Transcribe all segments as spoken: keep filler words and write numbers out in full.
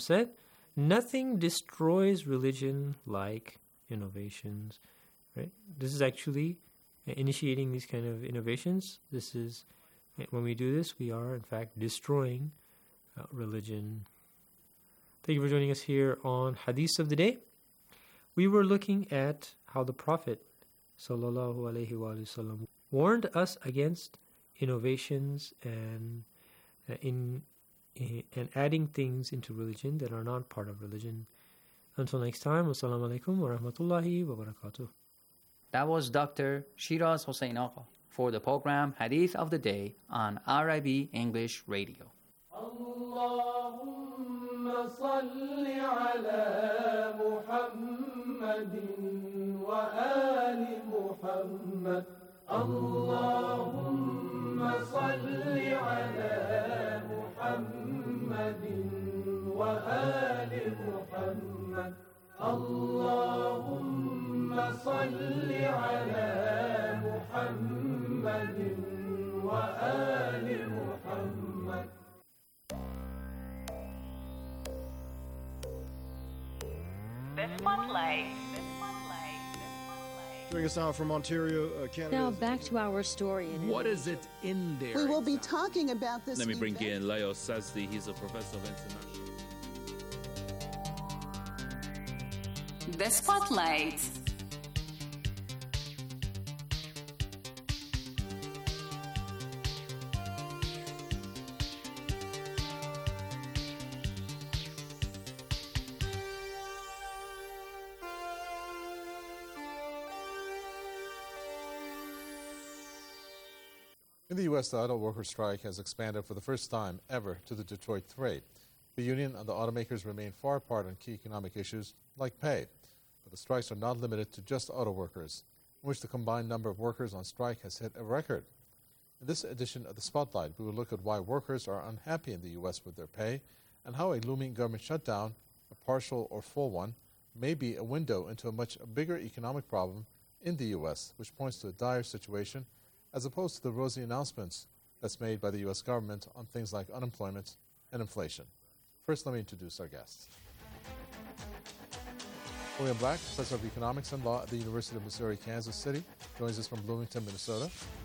said, nothing destroys religion like innovations, right? This is actually initiating these kind of innovations. This is, when we do this, we are in fact destroying uh, religion. Thank you for joining us here on Hadith of the Day. We were looking at how the Prophet sallallahu alaihi wasallam warned us against innovations and uh, in, in and adding things into religion that are not part of religion. Until next time, wassalamu alaikum wa rahmatullahi wa barakatuh. That was Doctor Shiraz Hossein Agha for the program Hadith of the Day on R I B English Radio. Allahumma salli ala Muhammadin wa ali Muhammad. Allahumma salli ala Muhammadin wa ali Muhammad. Allahumma salli ala Muhammadin wa ali Muhammad. The Spotlight. Joining us now from Ontario, uh, Canada. Now back to our story. In what is it in there? We will be talking about this. Let me bring event. in Leo Sazdi. He's a professor of international. The Spotlight. In the U S, the auto worker strike has expanded for the first time ever to the Detroit Three. The union and the automakers remain far apart on key economic issues like pay. But the strikes are not limited to just auto workers, in which the combined number of workers on strike has hit a record. In this edition of the Spotlight, we will look at why workers are unhappy in the U S with their pay and how a looming government shutdown, a partial or full one, may be a window into a much bigger economic problem in the U S, which points to a dire situation as opposed to the rosy announcements that's made by the U S government on things like unemployment and inflation. First, let me introduce our guests. William Black, Professor of Economics and Law at the University of Missouri, Kansas City, joins us from Bloomington, Minnesota.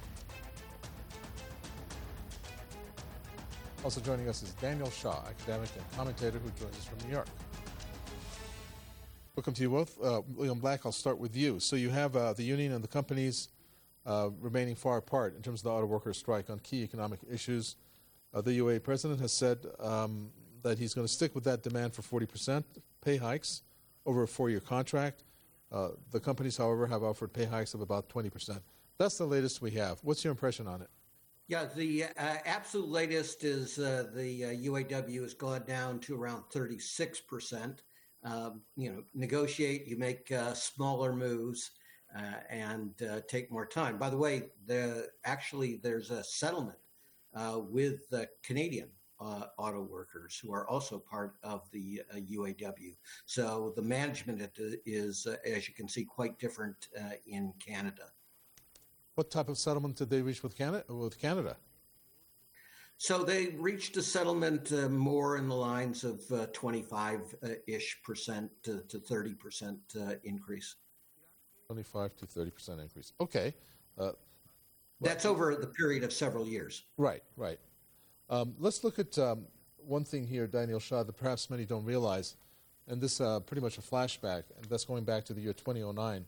Also joining us is Daniel Shaw, academic and commentator who joins us from New York. Welcome to you both. Uh, William Black, I'll start with you. So you have uh, the union and the companies uh, remaining far apart in terms of the auto workers' strike on key economic issues. Uh, the U A president has said um, that he's going to stick with that demand for forty percent pay hikes over a four-year contract. Uh, the companies, however, have offered pay hikes of about twenty percent. That's the latest we have. What's your impression on it? Yeah, the uh, absolute latest is uh, the uh, U A W has gone down to around thirty-six percent. Um, you know, negotiate, you make uh, smaller moves uh, and uh, take more time. By the way, the, actually there's a settlement uh, with the Canadian uh, auto workers who are also part of the uh, U A W. So the management is, uh, as you can see, quite different uh, in Canada. What type of settlement did they reach with Canada? With Canada? So they reached a settlement uh, more in the lines of uh, twenty-five-ish percent to, to thirty percent uh, increase. twenty-five to thirty percent increase. Okay. Uh, That's over the period of several years. Right, right. Um, let's look at um, one thing here, Daniel Shaw, that perhaps many don't realize, and this uh, pretty much a flashback, and that's going back to the year two thousand nine.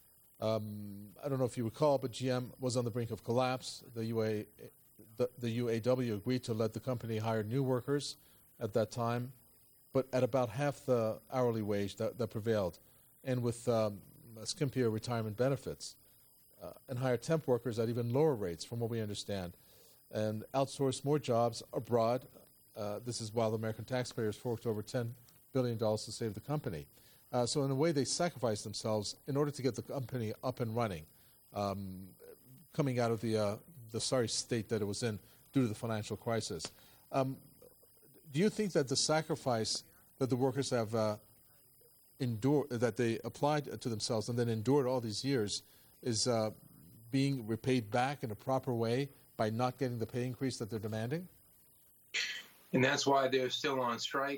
Um, I don't know if you recall, but G M was on the brink of collapse. The U A, the, the U A W agreed to let the company hire new workers at that time, but at about half the hourly wage that, that prevailed, and with um, skimpier retirement benefits, uh, and hire temp workers at even lower rates, from what we understand, and outsource more jobs abroad. Uh, this is while the American taxpayers forked over ten billion dollars to save the company. Uh, so in a way, they sacrificed themselves in order to get the company up and running, um, coming out of the uh, the sorry state that it was in due to the financial crisis. Um, do you think that the sacrifice that the workers have uh, endured, that they applied to themselves and then endured all these years, is uh, being repaid back in a proper way by not getting the pay increase that they're demanding? And that's why they're still on strike.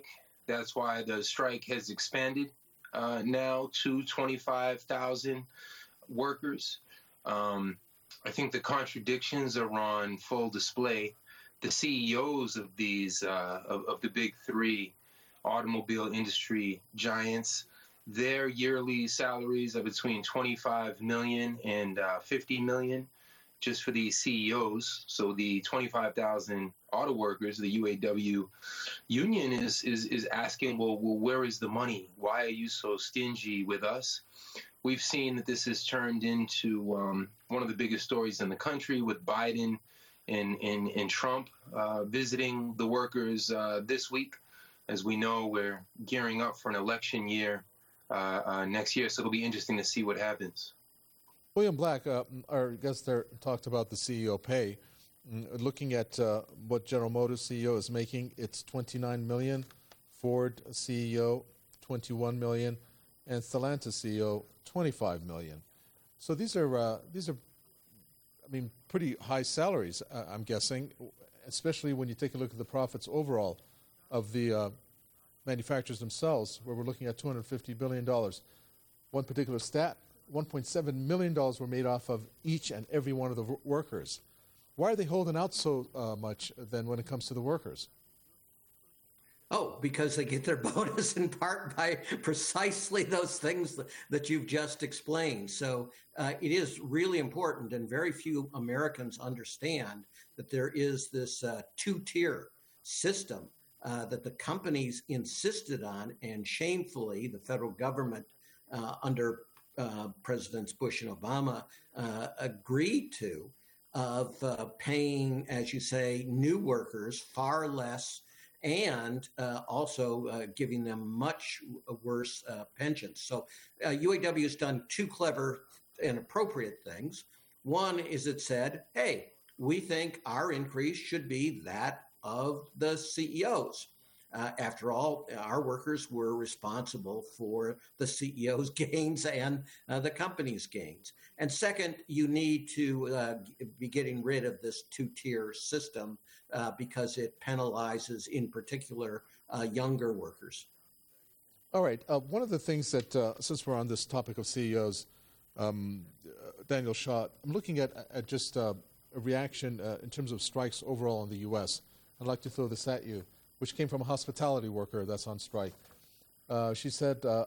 That's why the strike has expanded uh, now to twenty-five thousand workers. Um, I think the contradictions are on full display. The C E Os of these, uh, of, of the big three automobile industry giants, their yearly salaries are between twenty-five million dollars and uh, fifty million dollars just for these C E Os. So the twenty-five thousand auto workers, the U A W union is, is, is asking, well, well, where is the money? Why are you so stingy with us? We've seen that this has turned into um, one of the biggest stories in the country with Biden and, and, and Trump uh, visiting the workers uh, this week. As we know, we're gearing up for an election year uh, uh, next year, so it'll be interesting to see what happens. William Black, uh, our guest there, talked about the C E O pay. Mm, Looking at uh, what General Motors C E O is making, it's twenty-nine million dollars, Ford C E O twenty-one million dollars, and Stellantis C E O twenty-five million dollars. So these are uh, these are, I mean, pretty high salaries, uh, I'm guessing, especially when you take a look at the profits overall of the uh, manufacturers themselves, where we're looking at two hundred fifty billion dollars. One particular stat, one point seven million dollars were made off of each and every one of the w- workers. Why are they holding out so uh, much then when it comes to the workers? Oh, because they get their bonus in part by precisely those things that, that you've just explained. So uh, it is really important, and very few Americans understand that there is this uh, two-tier system uh, that the companies insisted on, and shamefully the federal government uh, under uh, Presidents Bush and Obama uh, agreed to, of uh, paying, as you say, new workers far less, and uh, also uh, giving them much worse uh, pensions. So uh, U A W has done two clever and appropriate things. One is it said, hey, we think our increase should be that of the C E Os. Uh, after all, our workers were responsible for the C E O's gains and uh, the company's gains. And second, you need to uh, be getting rid of this two-tier system uh, because it penalizes, in particular, uh, younger workers. All right. Uh, one of the things that, uh, since we're on this topic of C E Os, um, uh, Daniel Shaw, I'm looking at, at just uh, a reaction uh, in terms of strikes overall in the U S. I'd like to throw this at you, which came from a hospitality worker that's on strike. Uh, she said, uh,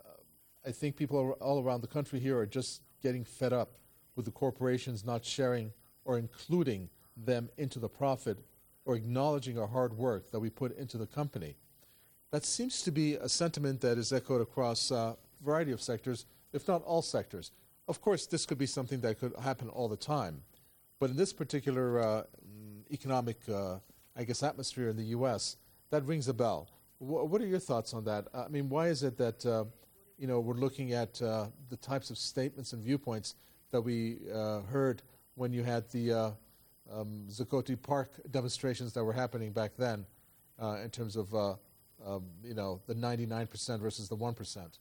I think people all around the country here are just getting fed up with the corporations not sharing or including them into the profit or acknowledging our hard work that we put into the company. That seems to be a sentiment that is echoed across a variety of sectors, if not all sectors. Of course, this could be something that could happen all the time. But in this particular uh, economic, uh, I guess, atmosphere in the U S, that rings a bell. W- what are your thoughts on that? I mean, why is it that, uh, you know, we're looking at uh, the types of statements and viewpoints that we uh, heard when you had the uh, um, Zuccotti Park demonstrations that were happening back then uh, in terms of, uh, um, you know, the ninety-nine percent versus the one percent?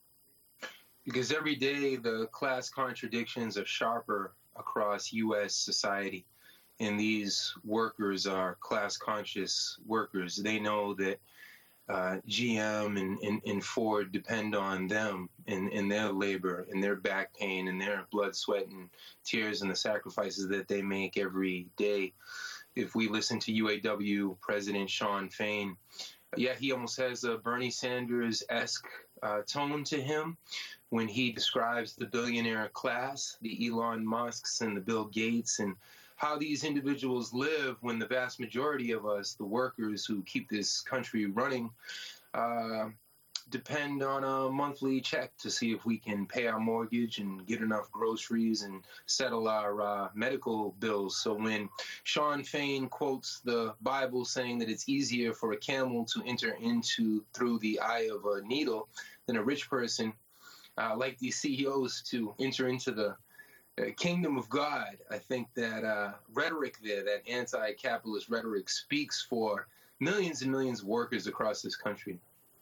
Because every day the class contradictions are sharper across U S society. And these workers are class-conscious workers. They know that uh, G M and, and, and Ford depend on them and, and their labor and their back pain and their blood, sweat, and tears and the sacrifices that they make every day. If we listen to U A W President Shawn Fain, yeah, he almost has a Bernie Sanders-esque uh, tone to him when he describes the billionaire class, the Elon Musks and the Bill Gates, and how these individuals live when the vast majority of us, the workers who keep this country running, uh, depend on a monthly check to see if we can pay our mortgage and get enough groceries and settle our uh, medical bills. So when Shawn Fain quotes the Bible saying that it's easier for a camel to enter into through the eye of a needle than a rich person, uh, like these C E Os, to enter into the Uh, kingdom of God, I think that uh, rhetoric there, that anti-capitalist rhetoric, speaks for millions and millions of workers across this country.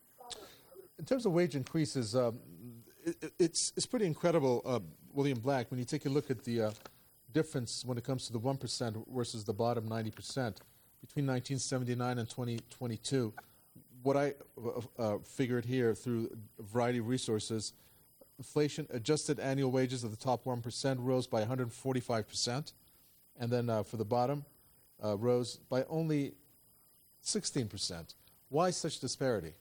In terms of wage increases, um, it, it's it's pretty incredible, uh, William Black, when you take a look at the uh, difference when it comes to the one percent versus the bottom ninety percent. Between nineteen seventy-nine and twenty twenty-two, what I uh, figured here through a variety of resources, inflation adjusted annual wages of the top one percent rose by one hundred forty-five percent, and then uh, for the bottom uh, rose by only sixteen percent. Why such disparity?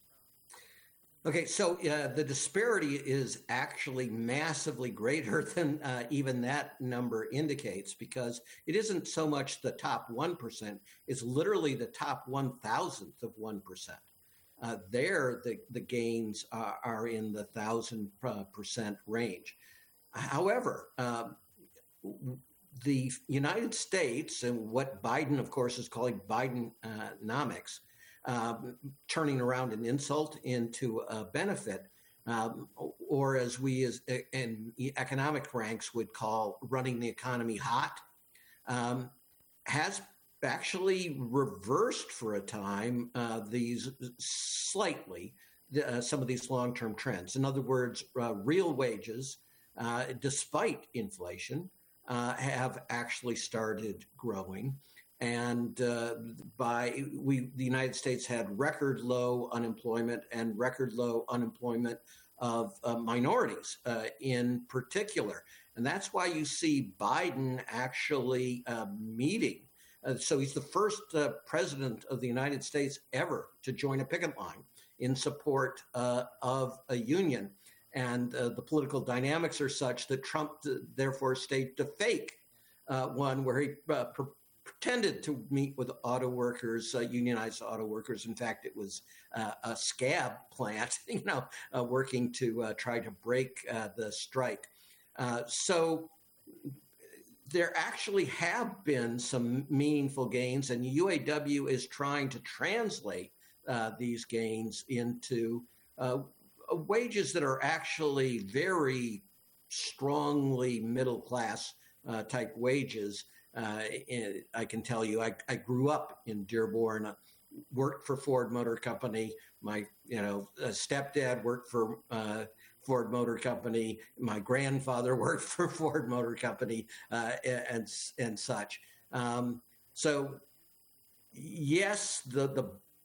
Okay, so uh, the disparity is actually massively greater than uh, even that number indicates, because it isn't so much the top one percent, it's literally the top one thousandth of one percent. Uh, there, the, the gains are, are in the one thousand percent range. However, um, the United States, and what Biden, of course, is calling Bidenomics, Um, turning around an insult into a benefit, um, or as we as in economic ranks would call running the economy hot, um, has actually reversed for a time uh, these slightly uh, some of these long-term trends. In other words, uh, real wages, uh, despite inflation, uh, have actually started growing. And uh, by we, the United States had record low unemployment and record low unemployment of uh, minorities uh, in particular. And that's why you see Biden actually uh, meeting. Uh, so he's the first uh, president of the United States ever to join a picket line in support uh, of a union. And uh, the political dynamics are such that Trump uh, therefore staged a fake uh, one where he uh, pro- pretended to meet with auto workers, uh, unionized auto workers. In fact, it was uh, a scab plant, you know, uh, working to uh, try to break uh, the strike. Uh, so there actually have been some meaningful gains, and U A W is trying to translate uh, these gains into uh, wages that are actually very strongly middle class uh, type wages. Uh, I can tell you, I, I grew up in Dearborn, uh, worked for Ford Motor Company. My, you know, uh, stepdad worked for uh, Ford Motor Company. My grandfather worked for Ford Motor Company, uh, and and such. Um, so, yes, the the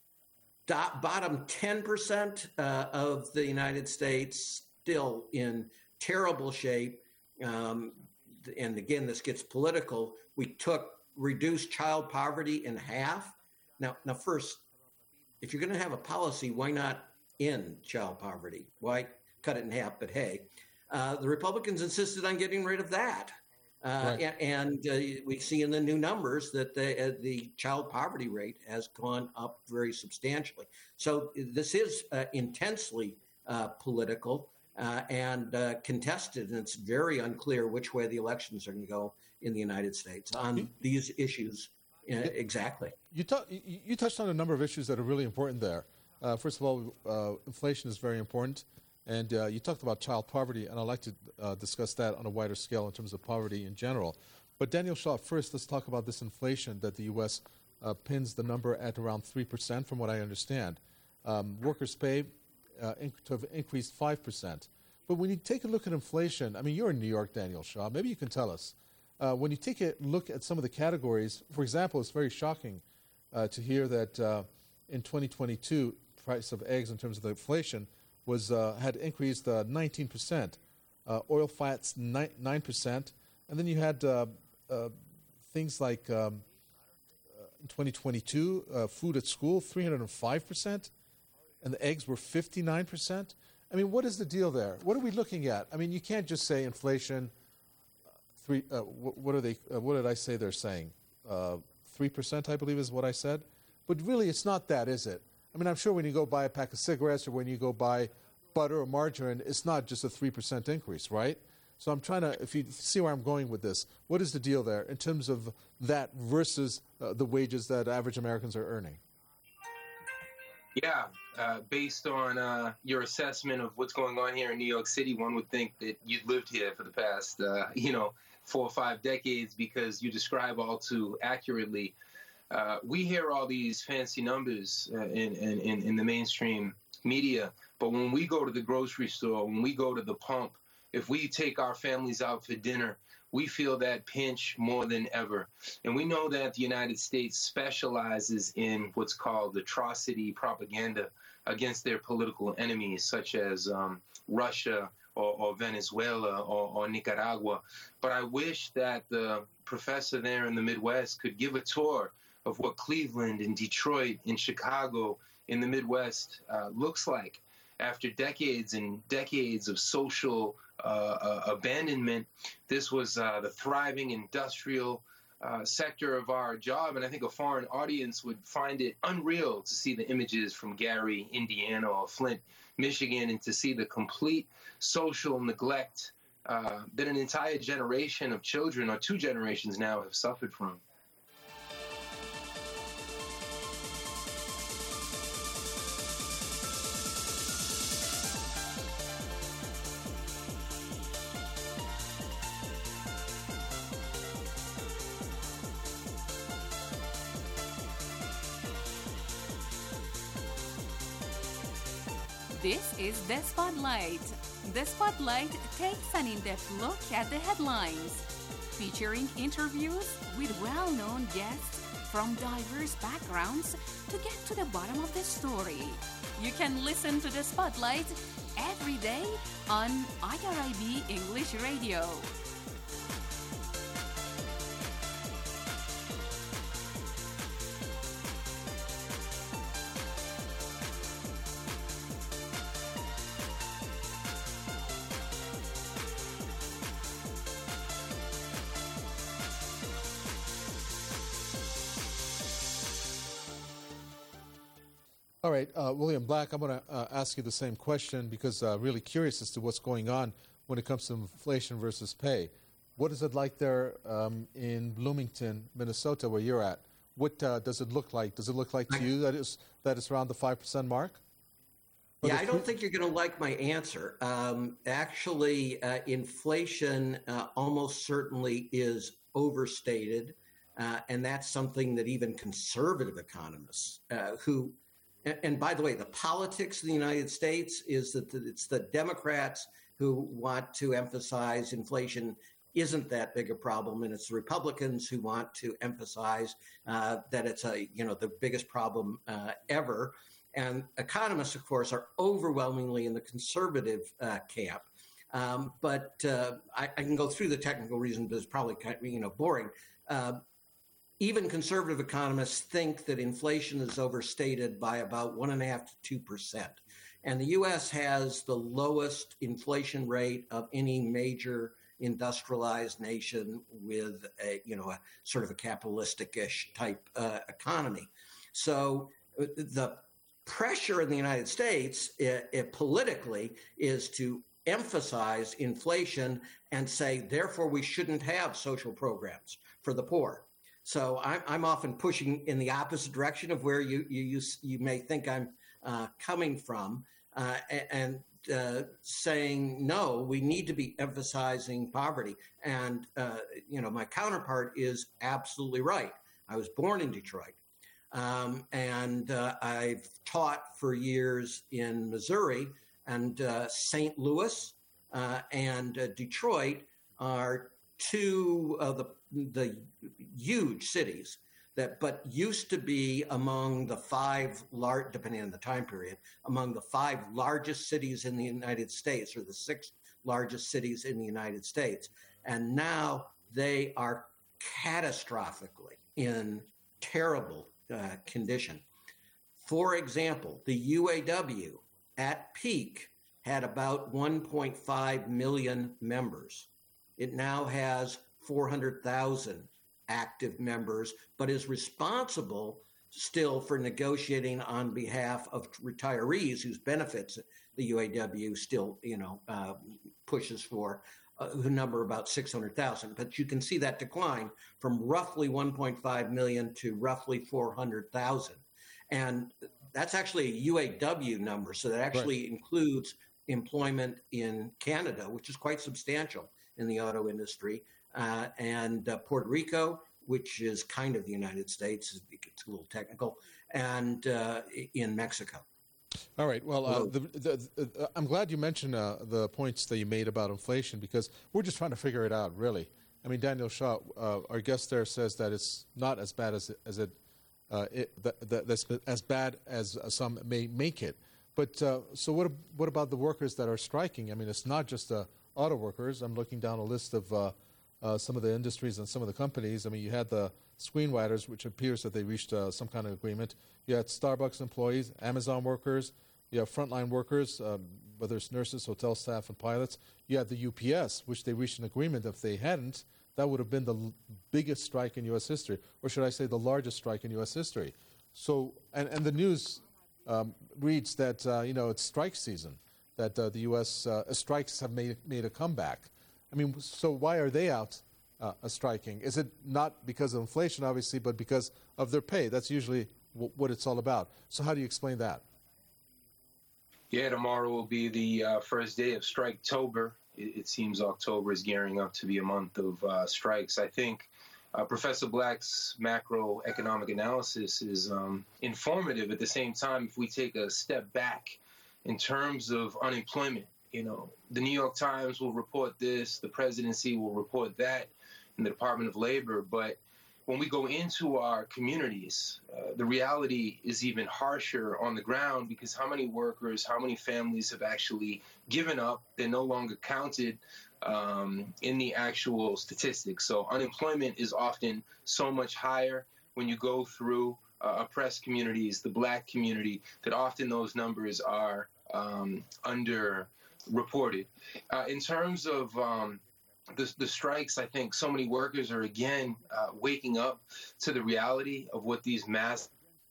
do- bottom ten percent uh, of the United States still in terrible shape. Um, and again, this gets political. We took reduced child poverty in half. Now, now, first, if you're going to have a policy, why not end child poverty? Why cut it in half? But hey, uh, the Republicans insisted on getting rid of that, uh, right. and, and uh, we see in the new numbers that the uh, the child poverty rate has gone up very substantially. So this is uh, intensely uh, political. Uh, and uh, contested, and it's very unclear which way the elections are going to go in the United States on you, these issues uh, exactly. You, t- you touched on a number of issues that are really important there. Uh, first of all, uh, inflation is very important, and uh, you talked about child poverty, and I'd like to uh, discuss that on a wider scale in terms of poverty in general. But Daniel Shaw, first, let's talk about this inflation that the U S uh, pins the number at around three percent, from what I understand. Um, workers' pay Uh, inc- to have increased five percent. But when you take a look at inflation, I mean, you're in New York, Daniel Shaw. Maybe you can tell us. Uh, when you take a look at some of the categories, for example, it's very shocking uh, to hear that uh, in twenty twenty-two, price of eggs in terms of the inflation was uh, had increased uh, nineteen percent. Uh, oil fats, ni- nine percent. And then you had uh, uh, things like um, uh, in twenty twenty-two, uh, food at school, three hundred five percent. And the eggs were fifty-nine percent. I mean, what is the deal there? What are we looking at? I mean, you can't just say inflation. Uh, three. Uh, what, what are they? Uh, what did I say? They're saying uh, three percent. I believe is what I said. But really, it's not that, is it? I mean, I'm sure when you go buy a pack of cigarettes or when you go buy butter or margarine, it's not just a three percent increase, right? So I'm trying to, if you see where I'm going with this, what is the deal there in terms of that versus uh, the wages that average Americans are earning? Yeah, uh, based on uh, your assessment of what's going on here in New York City, one would think that you'd lived here for the past, uh, you know, four or five decades because you describe all too accurately. Uh, we hear all these fancy numbers uh, in, in, in the mainstream media, but when we go to the grocery store, when we go to the pump, if we take our families out for dinner, we feel that pinch more than ever. And we know that the United States specializes in what's called atrocity propaganda against their political enemies, such as um, Russia or, or Venezuela or, or Nicaragua. But I wish that the professor there in the Midwest could give a tour of what Cleveland and Detroit and Chicago in the Midwest uh, looks like after decades and decades of social uh, uh, abandonment. This was uh, the thriving industrial uh, sector of our job, and I think a foreign audience would find it unreal to see the images from Gary, Indiana, or Flint, Michigan, and to see the complete social neglect uh, that an entire generation of children, or two generations now, have suffered from. This is The Spotlight. The Spotlight takes an in-depth look at the headlines, featuring interviews with well-known guests from diverse backgrounds to get to the bottom of the story. You can listen to The Spotlight every day on I R I B English Radio. All right, uh, William Black, I'm going to uh, ask you the same question because I'm uh, really curious as to what's going on when it comes to inflation versus pay. What is it like there um, in Bloomington, Minnesota, where you're at? What uh, does it look like? Does it look like to you that is that is around the five percent mark? Or yeah, I don't think you're going to like my answer. Um, actually, uh, inflation uh, almost certainly is overstated, uh, and that's something that even conservative economists uh, who And, and by the way, the politics of the United States is that the, it's the Democrats who want to emphasize inflation isn't that big a problem, and it's the Republicans who want to emphasize uh, that it's a you know the biggest problem uh, ever. And economists, of course, are overwhelmingly in the conservative uh, camp. Um, but uh, I, I can go through the technical reasons, but it's probably kind of, you know boring. Uh, Even conservative economists think that inflation is overstated by about one and a half to two percent. And the U S has the lowest inflation rate of any major industrialized nation with a, you know, a sort of a capitalistic-ish type uh, economy. So the pressure in the United States it, it politically is to emphasize inflation and say, therefore, we shouldn't have social programs for the poor. So I'm, I'm often pushing in the opposite direction of where you you you, you may think I'm uh, coming from, uh, and uh, saying no, we need to be emphasizing poverty. And uh, you know, my counterpart is absolutely right. I was born in Detroit, um, and uh, I've taught for years in Missouri, and uh, Saint Louis uh, and uh, Detroit are two of the the huge cities that, but used to be among the five large, depending on the time period, among the five largest cities in the United States, or the six largest cities in the United States. And now they are catastrophically in terrible uh, condition. For example, the U A W at peak had about one point five million members. It now has four hundred thousand active members, but is responsible still for negotiating on behalf of retirees whose benefits the U A W still, you know, uh, pushes for, uh, who number about six hundred thousand. But you can see that decline from roughly one point five million to roughly four hundred thousand. And that's actually a U A W number, so that actually right. includes employment in Canada, which is quite substantial in the auto industry, uh, and uh, Puerto Rico, which is kind of the United States, it's a little technical, and uh, in Mexico. All right. Well, uh, the, the, the, I'm glad you mentioned uh, the points that you made about inflation because we're just trying to figure it out, really. I mean, Daniel Shaw, uh, our guest there, says that it's not as bad as it, as it, uh, it that, that, that's as bad as some may make it. But uh, so what? What about the workers that are striking? I mean, it's not just the auto workers. I'm looking down a list of uh, uh, some of the industries and some of the companies. I mean, you had the screenwriters, which appears that they reached uh, some kind of agreement. You had Starbucks employees, Amazon workers. You have frontline workers, um, whether it's nurses, hotel staff, and pilots. You had the U P S, which they reached an agreement. If they hadn't, that would have been the l- biggest strike in U S history, or should I say the largest strike in U S history. So, and, and the news um, reads that, uh, you know, it's strike season, that uh, the U S uh, strikes have made, made a comeback. I mean, so why are they out uh, striking? Is it not because of inflation, obviously, but because of their pay? That's usually w- what it's all about. So how do you explain that? Yeah, tomorrow will be the uh, first day of Striketober. It, it seems October is gearing up to be a month of uh, strikes. I think uh, Professor Black's macroeconomic analysis is um, informative. At the same time, if we take a step back in terms of unemployment, you know, the New York Times will report this, the presidency will report that, and the Department of Labor, but when we go into our communities, uh, the reality is even harsher on the ground because how many workers, how many families have actually given up? They're no longer counted um, in the actual statistics. So unemployment is often so much higher when you go through uh, oppressed communities, the Black community, that often those numbers are um, underreported. Uh, in terms of um, The, the strikes, I think so many workers are again uh, waking up to the reality of what these mass,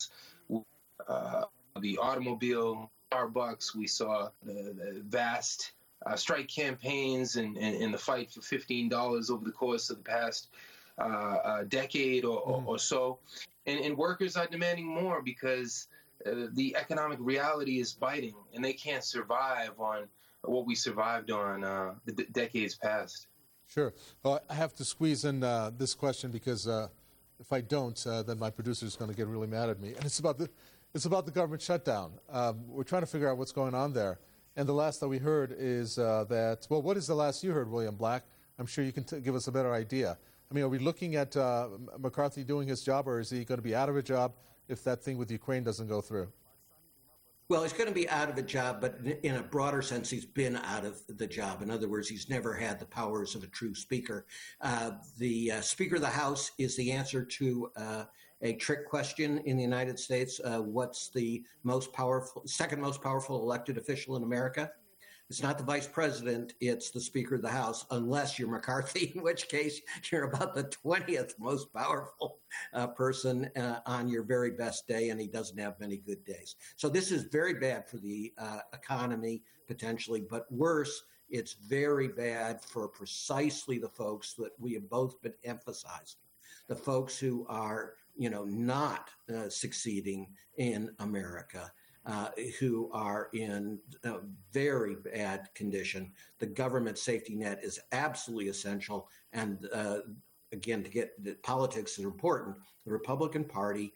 uh, the automobile, Starbucks, we saw the, the vast uh, strike campaigns and, and, and the fight for fifteen dollars over the course of the past uh, uh, decade or, or, or so. And, and workers are demanding more because uh, the economic reality is biting and they can't survive on what we survived on uh, the d- decades past. Sure. Well, I have to squeeze in uh, this question because uh, if I don't, uh, then my producer is going to get really mad at me. And it's about the, it's about the government shutdown. Um, we're trying to figure out what's going on there. And the last that we heard is uh, that, well, what is the last you heard, William Black? I'm sure you can t- give us a better idea. I mean, are we looking at uh, McCarthy doing his job, or is he going to be out of a job if that thing with Ukraine doesn't go through? Well, he's going to be out of a job, but in a broader sense, he's been out of the job. In other words, he's never had the powers of a true speaker. Uh, the uh, Speaker of the House is the answer to uh, a trick question in the United States. Uh, what's the most powerful, second most powerful elected official in America? It's not the vice president, it's the Speaker of the House, unless you're McCarthy, in which case you're about the twentieth most powerful uh, person uh, on your very best day, and he doesn't have many good days. So this is very bad for the uh, economy, potentially, but worse, it's very bad for precisely the folks that we have both been emphasizing, the folks who are, you know, not uh, succeeding in America. Uh, who are in uh, very bad condition. The government safety net is absolutely essential. And uh, again, to get the politics is important. The Republican Party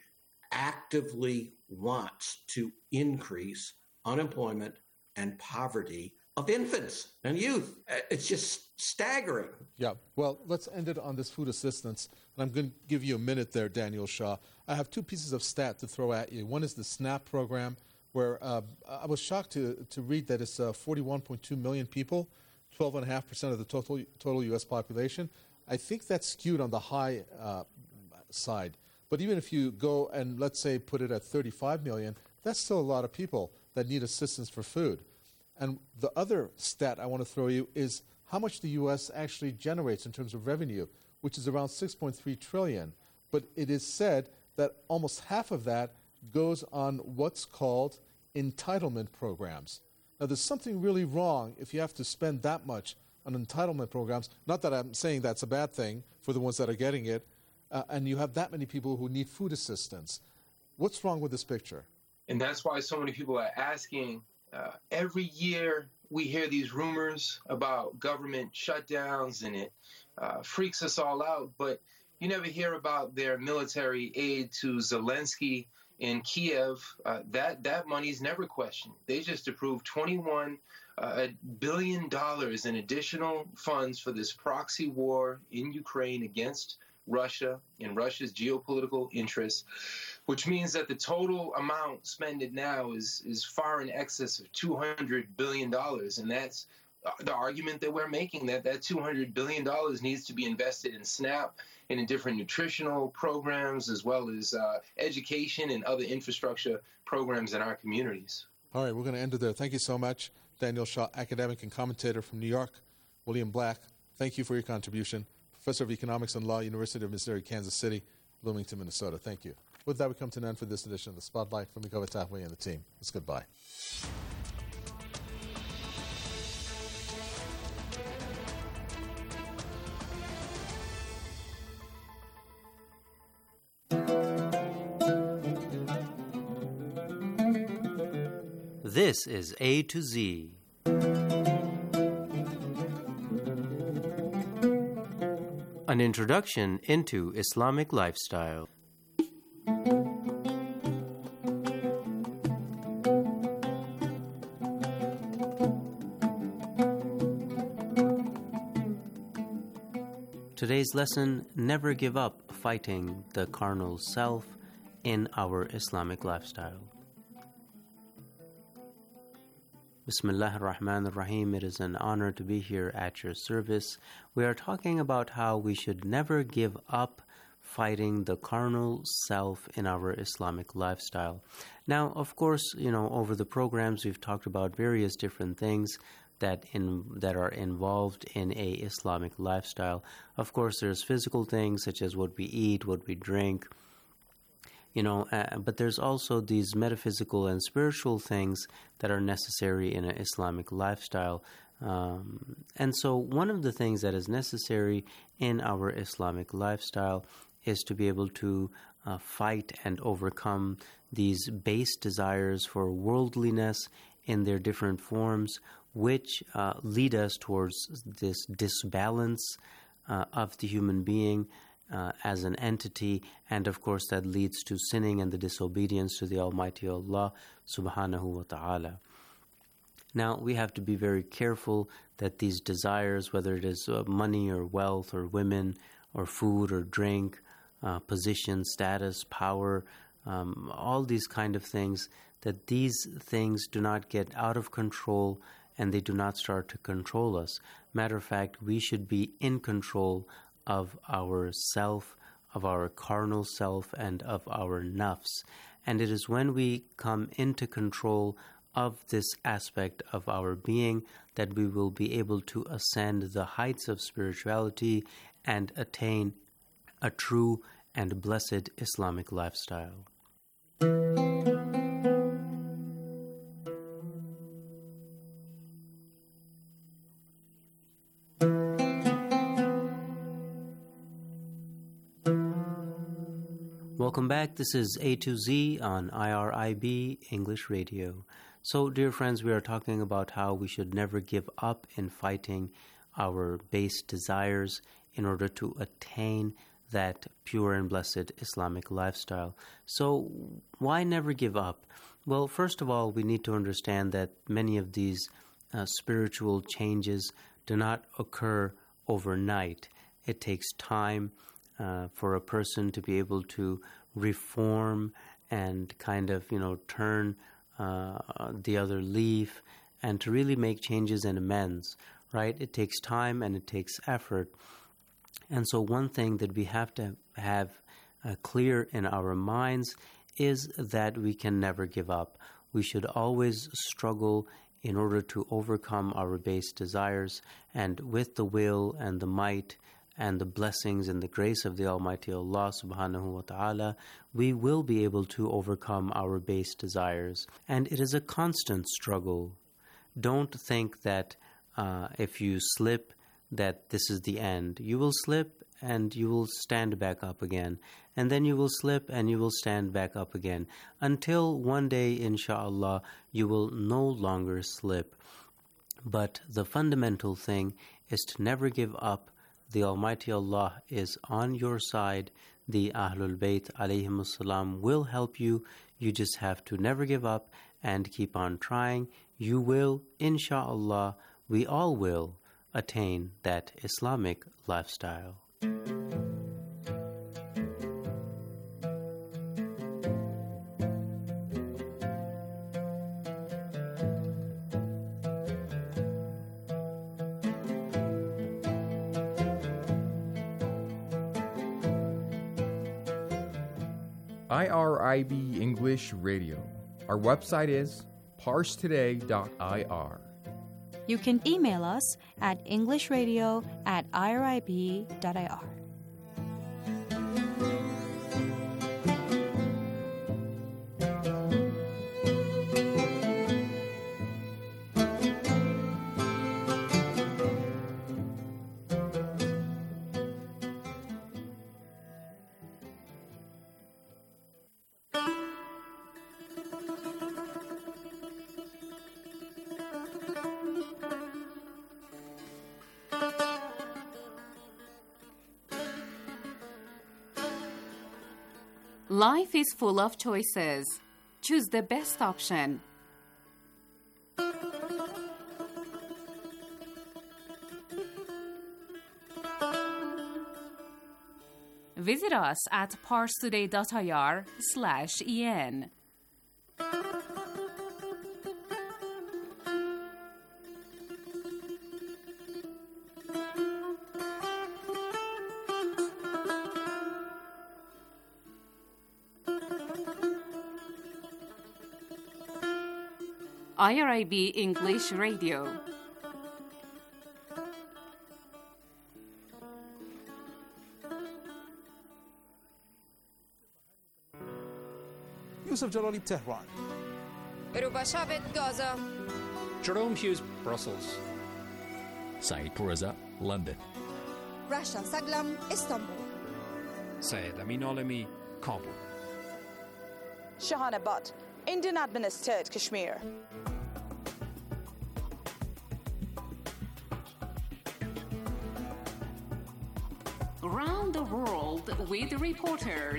actively wants to increase unemployment and poverty of infants and youth. It's just staggering. Yeah. Well, let's end it on this food assistance. And I'm going to give you a minute there, Daniel Shaw. I have two pieces of stat to throw at you. One is the SNAP program, where uh, I was shocked to to read that it's uh, forty-one point two million people, twelve point five percent of the total total U S population. I think that's skewed on the high uh, side. But even if you go and, let's say, put it at thirty-five million, that's still a lot of people that need assistance for food. And the other stat I want to throw you is how much the U S actually generates in terms of revenue, which is around six point three trillion dollars. But it is said that almost half of that goes on what's called entitlement programs. Now, there's something really wrong if you have to spend that much on entitlement programs. Not that I'm saying that's a bad thing for the ones that are getting it, uh, and you have that many people who need food assistance. What's wrong with this picture? And that's why so many people are asking. Uh, every year we hear these rumors about government shutdowns, and it uh, freaks us all out. But you never hear about their military aid to Zelensky. in Kiev, uh, that, that money's never questioned. They just approved twenty-one uh, billion dollars in additional funds for this proxy war in Ukraine against Russia and Russia's geopolitical interests, which means that the total amount spent now is, is far in excess of two hundred billion dollars. And that's the argument that we're making, that that two hundred billion dollars needs to be invested in SNAP and in different nutritional programs, as well as uh, education and other infrastructure programs in our communities. All right, we're going to end it there. Thank you so much, Daniel Shaw, academic and commentator from New York. William Black, thank you for your contribution. Professor of Economics and Law, University of Missouri, Kansas City, Bloomington, Minnesota. Thank you. With that, we come to an end for this edition of the Spotlight from Mikowa Tahwe and the team. It's goodbye. This is A to Z. An introduction into Islamic lifestyle. Today's lesson, never give up fighting the carnal self in our Islamic lifestyle. Bismillah ar-Rahman ar-Rahim. It is an honor to be here at your service. We are talking about how we should never give up fighting the carnal self in our Islamic lifestyle. Now, of course, you know, over the programs we've talked about various different things that in that are involved in a Islamic lifestyle. Of course, there's physical things such as what we eat, what we drink, You know, uh, but there's also these metaphysical and spiritual things that are necessary in an Islamic lifestyle. Um, and so one of the things that is necessary in our Islamic lifestyle is to be able to uh, fight and overcome these base desires for worldliness in their different forms, which uh, lead us towards this disbalance uh, of the human being Uh, as an entity, and of course that leads to sinning and the disobedience to the Almighty Allah subhanahu wa ta'ala. Now we have to be very careful that these desires, whether it is uh, money or wealth or women or food or drink, uh, position, status, power, um, all these kind of things, that these things do not get out of control and they do not start to control us. Matter of fact, we should be in control of our self, of our carnal self, and of our nafs. And it is when we come into control of this aspect of our being that we will be able to ascend the heights of spirituality and attain a true and blessed Islamic lifestyle. Welcome back. This is A to Z on I R I B English Radio. So, dear friends, we are talking about how we should never give up in fighting our base desires in order to attain that pure and blessed Islamic lifestyle. So, why never give up? Well, first of all, we need to understand that many of these uh, spiritual changes do not occur overnight. It takes time Uh, for a person to be able to reform and kind of, you know, turn uh, the other leaf and to really make changes and amends, right? It takes time and it takes effort. And so one thing that we have to have uh, clear in our minds is that we can never give up. We should always struggle in order to overcome our base desires, and with the will and the might and the blessings and the grace of the Almighty Allah subhanahu wa ta'ala, we will be able to overcome our base desires. And it is a constant struggle. Don't think that uh, if you slip, that this is the end. You will slip and you will stand back up again. And then you will slip and you will stand back up again. Until one day, inshaAllah, you will no longer slip. But the fundamental thing is to never give up. The Almighty Allah is on your side. The Ahlul Bayt alayhimus salam will help you. You just have to never give up and keep on trying. You will, insha'Allah, we all will, attain that Islamic lifestyle. I R I B English Radio. Our website is parse today dot I R. You can email us at englishradio at irib dot I R. Life is full of choices. Choose the best option. Visit us at parse today dot I R slash E N. I R I B English Radio. Yusuf Jalali, Tehran. Rubashavet, Gaza. Jerome Hughes, Brussels. Saeed Pourreza, London. Rasha Saglam, Istanbul. Syed Amin Alami, Kabul. Shahana Butt, Indian administered Kashmir. Around the world with reporters.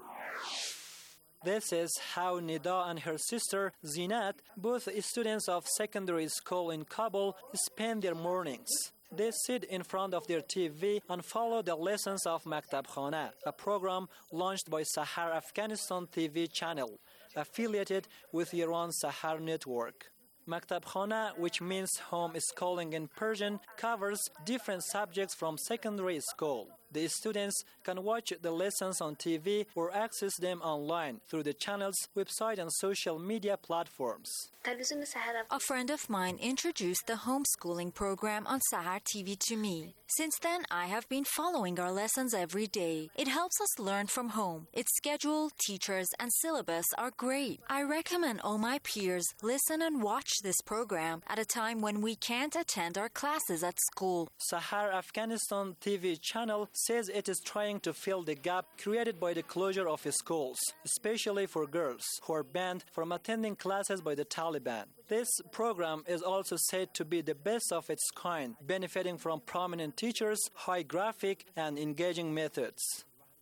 This is how Nida and her sister Zinat, both students of secondary school in Kabul, spend their mornings. They sit in front of their T V and follow the lessons of Maktab Khana, a program launched by Sahar Afghanistan T V channel, affiliated with Iran Sahar Network. Maktab Khana, which means home schooling in Persian, covers different subjects from secondary school. The students can watch the lessons on T V or access them online through the channel's website and social media platforms. A friend of mine introduced the homeschooling program on Sahar T V to me. Since then, I have been following our lessons every day. It helps us learn from home. Its schedule, teachers, and syllabus are great. I recommend all my peers listen and watch this program at a time when we can't attend our classes at school. Sahar Afghanistan T V channel says it is trying to fill the gap created by the closure of schools, especially for girls who are banned from attending classes by the Taliban. This program is also said to be the best of its kind, benefiting from prominent teachers, high graphic, and engaging methods.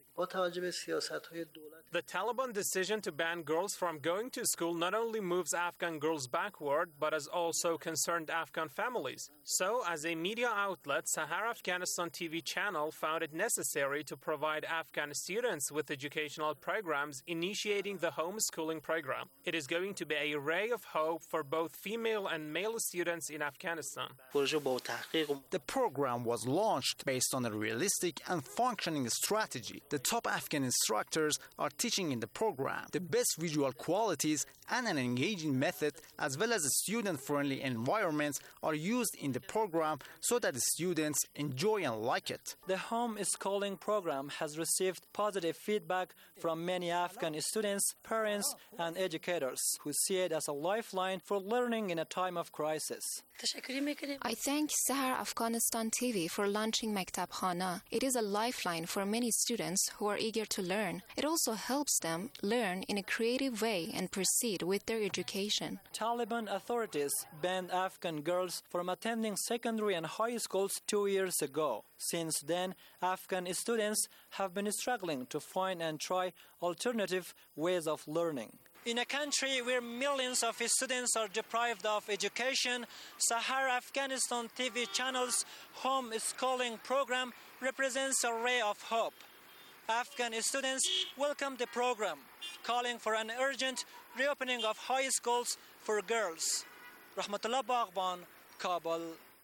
The Taliban decision to ban girls from going to school not only moves Afghan girls backward, but has also concerned Afghan families. So, as a media outlet, Sahar Afghanistan T V channel found it necessary to provide Afghan students with educational programs initiating the homeschooling program. It is going to be a ray of hope for both female and male students in Afghanistan. The program was launched based on a realistic and functioning strategy. The top Afghan instructors are teaching in the program. The best visual qualities and an engaging method, as well as a student-friendly environment, are used in the program so that the students enjoy and like it. The homeschooling program has received positive feedback from many Afghan students, parents, and educators who see it as a lifeline for learning in a time of crisis. I thank Sahar Afghanistan T V for launching Maktab Khana. It is a lifeline for many students who are eager to learn. It also helps them learn in a creative way and proceed with their education. Taliban authorities banned Afghan girls from attending secondary and high schools two years ago. Since then, Afghan students have been struggling to find and try alternative ways of learning. In a country where millions of students are deprived of education, Sahara Afghanistan T V channel's home schooling program represents a ray of hope. Afghan students welcome the program, calling for an urgent reopening of high schools for girls. Rahmatullah Baghban, Kabul.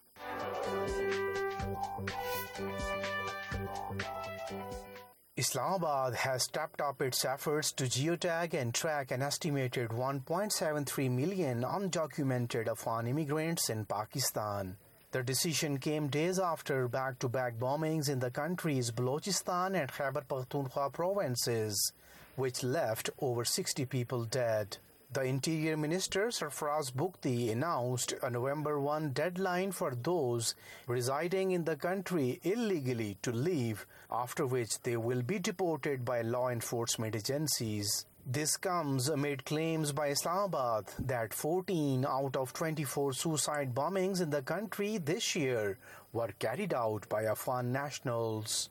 Islamabad has stepped up its efforts to geotag and track an estimated one point seven three million undocumented Afghan immigrants in Pakistan. The decision came days after back-to-back bombings in the country's Balochistan and Khyber Pakhtunkhwa provinces, which left over sixty people dead. The Interior Minister, Sarfraz Bukti, announced a November first deadline for those residing in the country illegally to leave, after which they will be deported by law enforcement agencies. This comes amid claims by Islamabad that fourteen out of twenty-four suicide bombings in the country this year were carried out by Afghan nationals.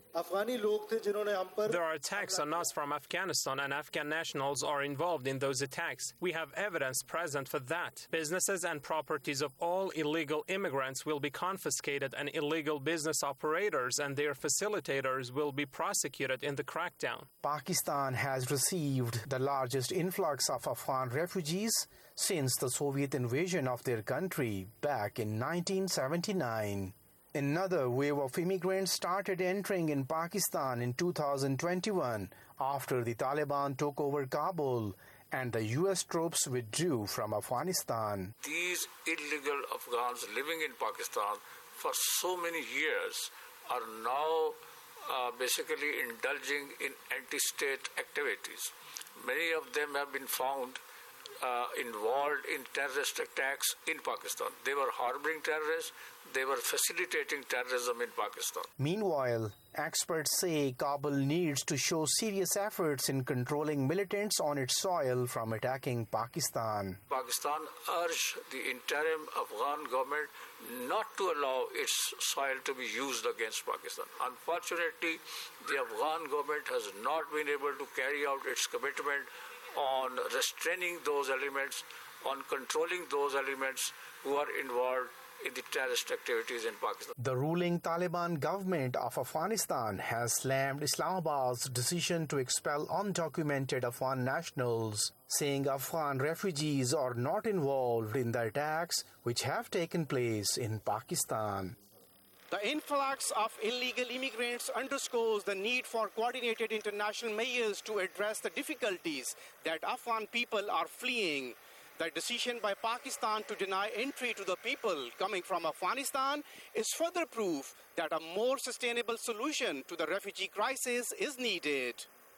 There are attacks on us from Afghanistan, and Afghan nationals are involved in those attacks. We have evidence present for that. Businesses and properties of all illegal immigrants will be confiscated, and illegal business operators and their facilitators will be prosecuted in the crackdown. Pakistan has received the largest influx of Afghan refugees since the Soviet invasion of their country back in nineteen seventy-nine. Another wave of immigrants started entering in Pakistan in two thousand twenty-one after the Taliban took over Kabul and the U S troops withdrew from Afghanistan. These illegal Afghans living in Pakistan for so many years are now uh, basically indulging in anti-state activities. Many of them have been found uh, involved in terrorist attacks in Pakistan. They were harboring terrorists. They were facilitating terrorism in Pakistan. Meanwhile, experts say Kabul needs to show serious efforts in controlling militants on its soil from attacking Pakistan. Pakistan urged the interim Afghan government not to allow its soil to be used against Pakistan. Unfortunately, the Afghan government has not been able to carry out its commitment on restraining those elements, on controlling those elements who are involved in the terrorist activities in Pakistan. The ruling Taliban government of Afghanistan has slammed Islamabad's decision to expel undocumented Afghan nationals, saying Afghan refugees are not involved in the attacks which have taken place in Pakistan. The influx of illegal immigrants underscores the need for coordinated international measures to address the difficulties that Afghan people are fleeing. The decision by Pakistan to deny entry to the people coming from Afghanistan is further proof that a more sustainable solution to the refugee crisis is needed.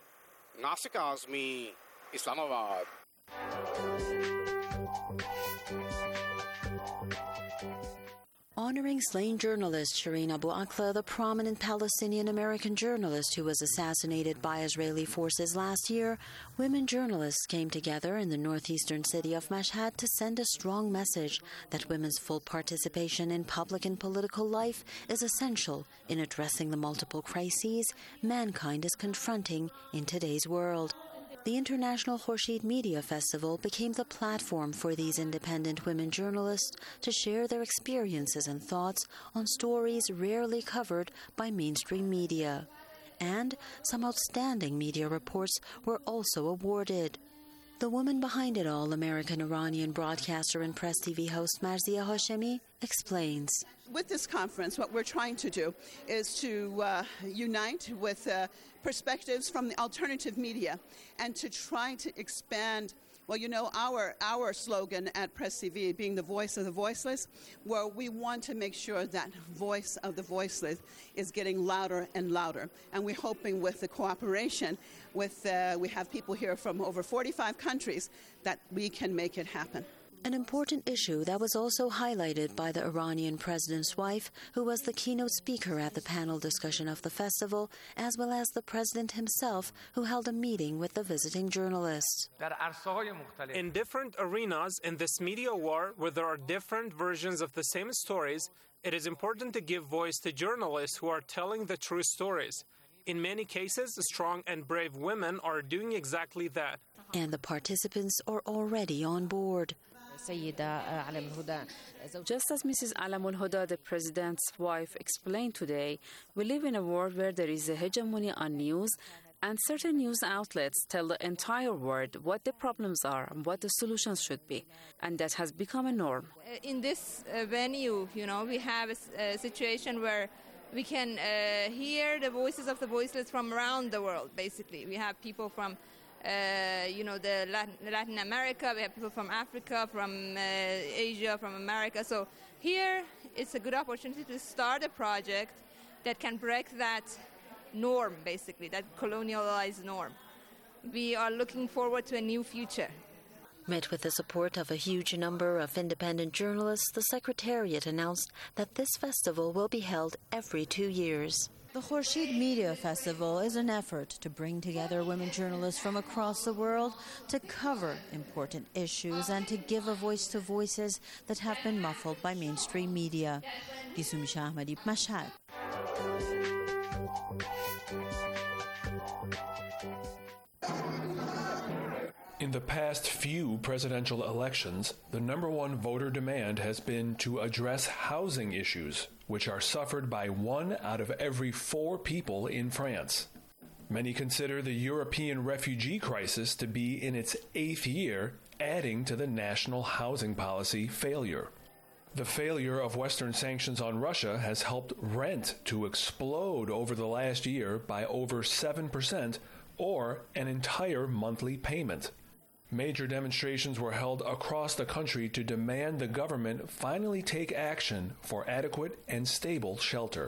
Nasik Azmi, Islamabad. Honoring slain journalist Shireen Abu Akleh, the prominent Palestinian-American journalist who was assassinated by Israeli forces last year, women journalists came together in the northeastern city of Mashhad to send a strong message that women's full participation in public and political life is essential in addressing the multiple crises mankind is confronting in today's world. The International Khurshid Media Festival became the platform for these independent women journalists to share their experiences and thoughts on stories rarely covered by mainstream media. And some outstanding media reports were also awarded. The woman behind it all, American-Iranian broadcaster and Press T V host Marzia Hashemi, explains. With this conference, what we're trying to do is to uh, unite with uh, perspectives from the alternative media and to try to expand, well, you know, our our slogan at Press T V being the voice of the voiceless, where we want to make sure that voice of the voiceless is getting louder and louder. And we're hoping with the cooperation with, uh, we have people here from over forty-five countries, that we can make it happen. An important issue that was also highlighted by the Iranian president's wife, who was the keynote speaker at the panel discussion of the festival, as well as the president himself, who held a meeting with the visiting journalists. In different arenas in this media war, where there are different versions of the same stories, it is important to give voice to journalists who are telling the true stories. In many cases, strong and brave women are doing exactly that. And the participants are already on board. Just as Missus Alam al-Huda, the president's wife, explained today, we live in a world where there is a hegemony on news, and certain news outlets tell the entire world what the problems are and what the solutions should be. And that has become a norm. In this uh, venue, you know, we have a, a situation where we can uh, hear the voices of the voiceless from around the world, basically. We have people from Uh, you know, the Latin, Latin America, we have people from Africa, from uh, Asia, from America. So here it's a good opportunity to start a project that can break that norm, basically, that colonialized norm. We are looking forward to a new future. Met with the support of a huge number of independent journalists, the Secretariat announced that this festival will be held every two years. The Khurshid Media Festival is an effort to bring together women journalists from across the world to cover important issues and to give a voice to voices that have been muffled by mainstream media. Disumi Shah Ahmadi, Mashhad. In the past few presidential elections, the number one voter demand has been to address housing issues, which are suffered by one out of every four people in France. Many consider the European refugee crisis to be in its eighth year, adding to the national housing policy failure. The failure of Western sanctions on Russia has helped rent to explode over the last year by over seven percent, or an entire monthly payment. Major demonstrations were held across the country to demand the government finally take action for adequate and stable shelter.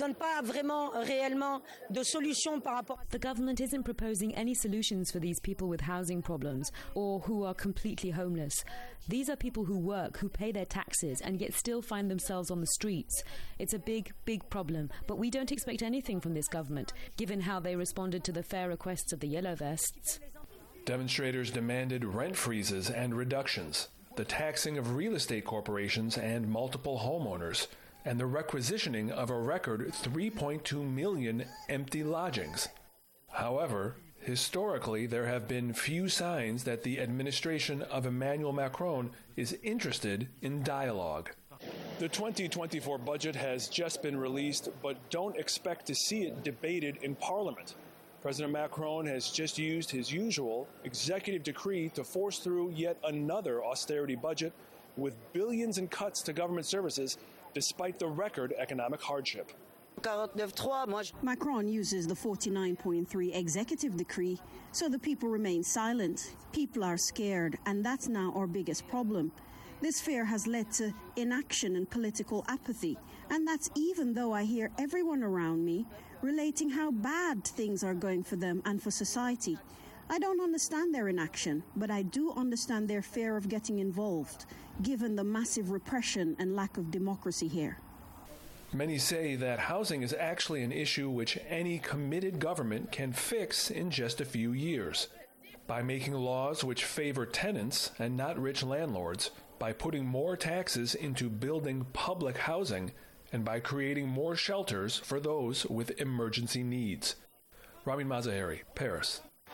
The government isn't proposing any solutions for these people with housing problems or who are completely homeless. These are people who work, who pay their taxes, and yet still find themselves on the streets. It's a big, big problem, but we don't expect anything from this government, given how they responded to the fair requests of the Yellow Vests. Demonstrators demanded rent freezes and reductions, the taxing of real estate corporations and multiple homeowners, and the requisitioning of a record three point two million empty lodgings. However, historically, there have been few signs that the administration of Emmanuel Macron is interested in dialogue. The twenty twenty-four budget has just been released, but don't expect to see it debated in Parliament. President Macron has just used his usual executive decree to force through yet another austerity budget with billions in cuts to government services despite the record economic hardship. Macron uses the forty-nine point three executive decree, so the people remain silent. People are scared, and that's now our biggest problem. This fear has led to inaction and political apathy, and that's even though I hear everyone around me relating how bad things are going for them and for society. I don't understand their inaction, but I do understand their fear of getting involved, given the massive repression and lack of democracy here. Many say that housing is actually an issue which any committed government can fix in just a few years. By making laws which favor tenants and not rich landlords, by putting more taxes into building public housing, and by creating more shelters for those with emergency needs. Ramin Mazaheri, Paris.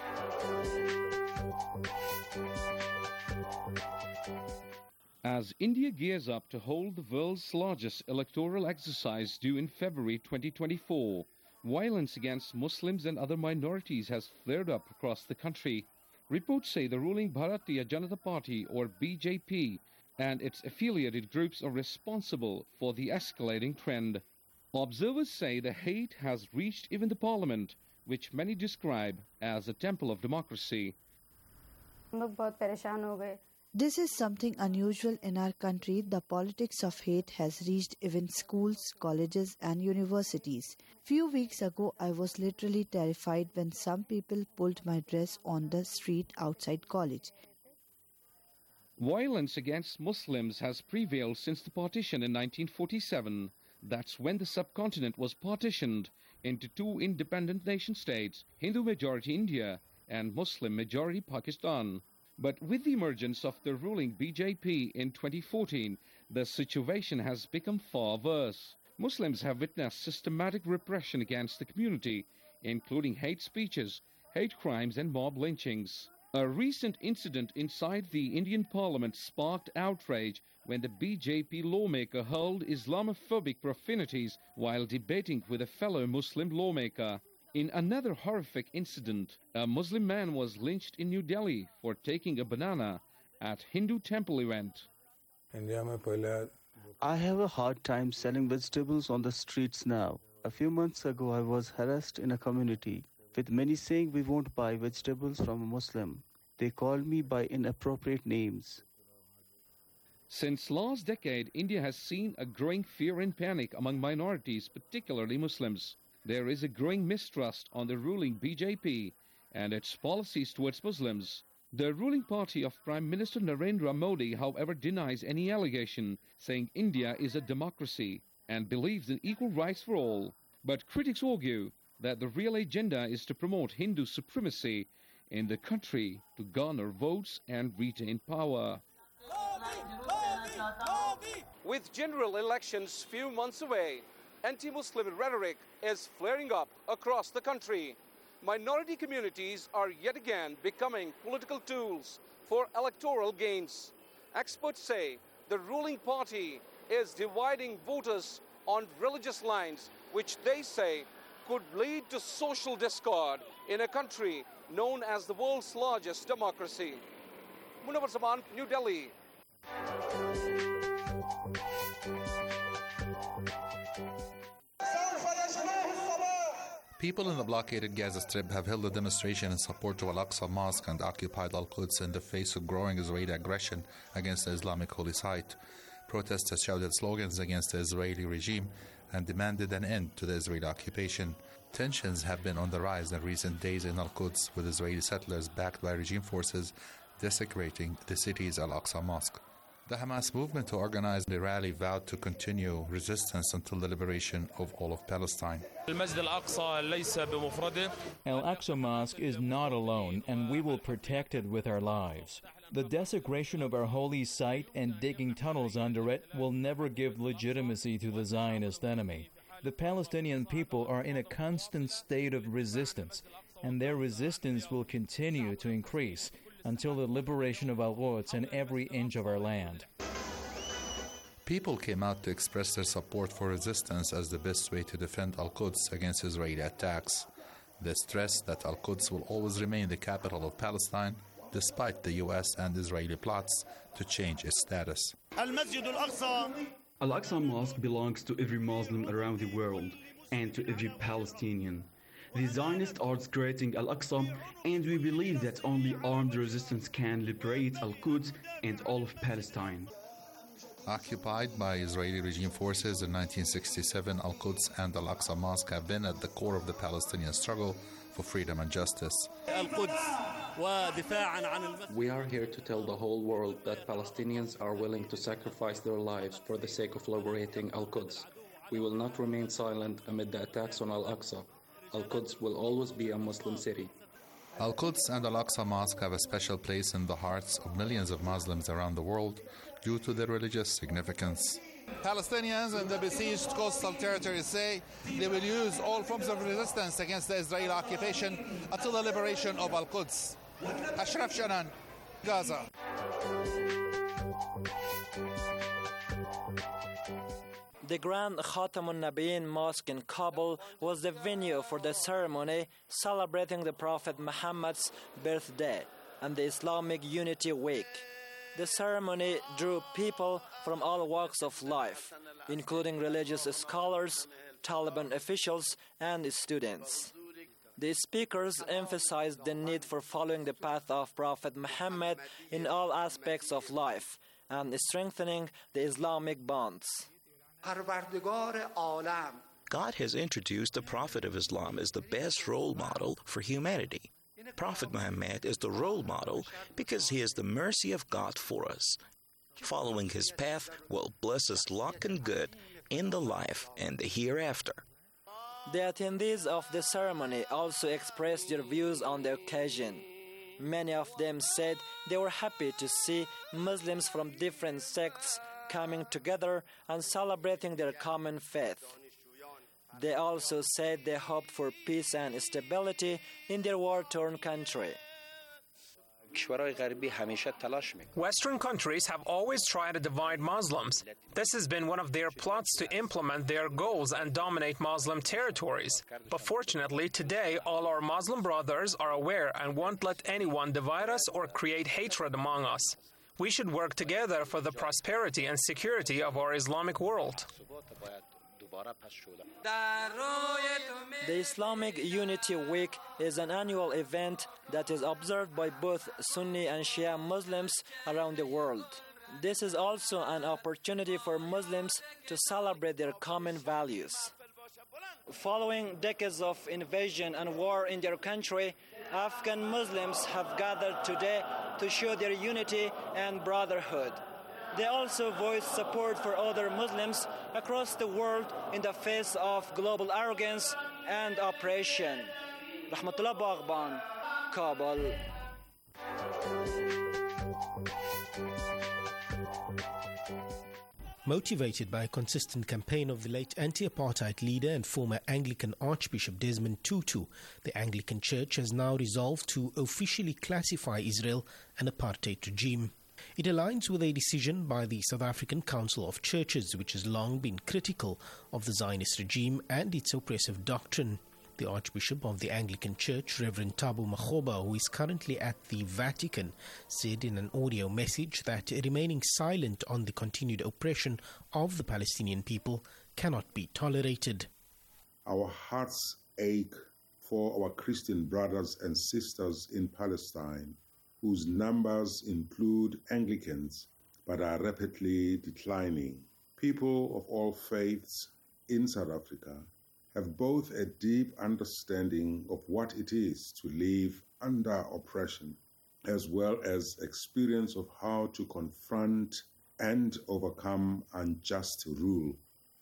As India gears up to hold the world's largest electoral exercise due in February twenty twenty-four, violence against Muslims and other minorities has flared up across the country. Reports say the ruling Bharatiya Janata Party, or B J P, and its affiliated groups are responsible for the escalating trend. Observers say the hate has reached even the parliament, which many describe as a temple of democracy. This is something unusual in our country. The politics of hate has reached even schools, colleges, and universities. Few weeks ago, I was literally terrified when some people pulled my dress on the street outside college. Violence against Muslims has prevailed since the partition in nineteen forty-seven. That's when the subcontinent was partitioned into two independent nation-states, Hindu-majority India and Muslim-majority Pakistan. But with the emergence of the ruling B J P in twenty fourteen, the situation has become far worse. Muslims have witnessed systematic repression against the community, including hate speeches, hate crimes and mob lynchings. A recent incident inside the Indian Parliament sparked outrage when the B J P lawmaker hurled Islamophobic profanities while debating with a fellow Muslim lawmaker. In another horrific incident, a Muslim man was lynched in New Delhi for taking a banana at Hindu temple event. I have a hard time selling vegetables on the streets now. A few months ago, I was harassed in a community, with many saying we won't buy vegetables from a Muslim. They called me by inappropriate names. Since last decade, India has seen a growing fear and panic among minorities, particularly Muslims. There is a growing mistrust on the ruling B J P and its policies towards Muslims. The ruling party of Prime Minister Narendra Modi, however, denies any allegation, saying India is a democracy and believes in equal rights for all. But critics argue that the real agenda is to promote Hindu supremacy in the country to garner votes and retain power. With general elections few months away, anti-Muslim rhetoric is flaring up across the country. Minority communities are yet again becoming political tools for electoral gains. Experts say the ruling party is dividing voters on religious lines, which they say could lead to social discord in a country known as the world's largest democracy. Munawar Zaman, New Delhi. People in the blockaded Gaza Strip have held a demonstration in support to Al-Aqsa Mosque and occupied Al-Quds in the face of growing Israeli aggression against the Islamic holy site. Protesters shouted slogans against the Israeli regime and demanded an end to the Israeli occupation. Tensions have been on the rise in recent days in Al-Quds, with Israeli settlers backed by regime forces desecrating the city's Al-Aqsa Mosque. The Hamas movement to organize the rally vowed to continue resistance until the liberation of all of Palestine. Al-Aqsa Mosque is not alone, and we will protect it with our lives. The desecration of our holy site and digging tunnels under it will never give legitimacy to the Zionist enemy. The Palestinian people are in a constant state of resistance, and their resistance will continue to increase until the liberation of Al-Quds and every inch of our land. People came out to express their support for resistance as the best way to defend Al-Quds against Israeli attacks. They stressed that Al-Quds will always remain the capital of Palestine, despite the U S and Israeli plots to change its status. Al-Aqsa Mosque belongs to every Muslim around the world and to every Palestinian. The Zionists are desecrating Al-Aqsa, and we believe that only armed resistance can liberate Al-Quds and all of Palestine. Occupied by Israeli regime forces in nineteen sixty-seven, Al-Quds and Al-Aqsa Mosque have been at the core of the Palestinian struggle for freedom and justice. We are here to tell the whole world that Palestinians are willing to sacrifice their lives for the sake of liberating Al-Quds. We will not remain silent amid the attacks on Al-Aqsa. Al-Quds will always be a Muslim city. Al-Quds and Al-Aqsa Mosque have a special place in the hearts of millions of Muslims around the world due to their religious significance. Palestinians in the besieged coastal territories say they will use all forms of resistance against the Israeli occupation until the liberation of Al-Quds. Ashraf Shanan, Gaza. The Grand Khatamun Nabiyyin Mosque in Kabul was the venue for the ceremony celebrating the Prophet Muhammad's birthday and the Islamic Unity Week. The ceremony drew people from all walks of life, including religious scholars, Taliban officials, and students. The speakers emphasized the need for following the path of Prophet Muhammad in all aspects of life and strengthening the Islamic bonds. God has introduced the Prophet of Islam as the best role model for humanity. Prophet Muhammad is the role model because he is the mercy of God for us. Following his path will bless us luck and good in the life and the hereafter. The attendees of the ceremony also expressed their views on the occasion. Many of them said they were happy to see Muslims from different sects coming together and celebrating their common faith. They also said they hoped for peace and stability in their war-torn country. Western countries have always tried to divide Muslims. This has been one of their plots to implement their goals and dominate Muslim territories. But fortunately, today, all our Muslim brothers are aware and won't let anyone divide us or create hatred among us. We should work together for the prosperity and security of our Islamic world. The Islamic Unity Week is an annual event that is observed by both Sunni and Shia Muslims around the world. This is also an opportunity for Muslims to celebrate their common values. Following decades of invasion and war in their country, Afghan Muslims have gathered today to show their unity and brotherhood. They also voiced support for other Muslims across the world in the face of global arrogance and oppression. Rahmatullah Baghban, Kabul. Motivated by a consistent campaign of the late anti-apartheid leader and former Anglican Archbishop Desmond Tutu, the Anglican Church has now resolved to officially classify Israel an apartheid regime. It aligns with a decision by the South African Council of Churches, which has long been critical of the Zionist regime and its oppressive doctrine. The Archbishop of the Anglican Church, Reverend Thabo Makgoba, who is currently at the Vatican, said in an audio message that remaining silent on the continued oppression of the Palestinian people cannot be tolerated. Our hearts ache for our Christian brothers and sisters in Palestine, whose numbers include Anglicans but are rapidly declining. People of all faiths in South Africa have both a deep understanding of what it is to live under oppression, as well as experience of how to confront and overcome unjust rule.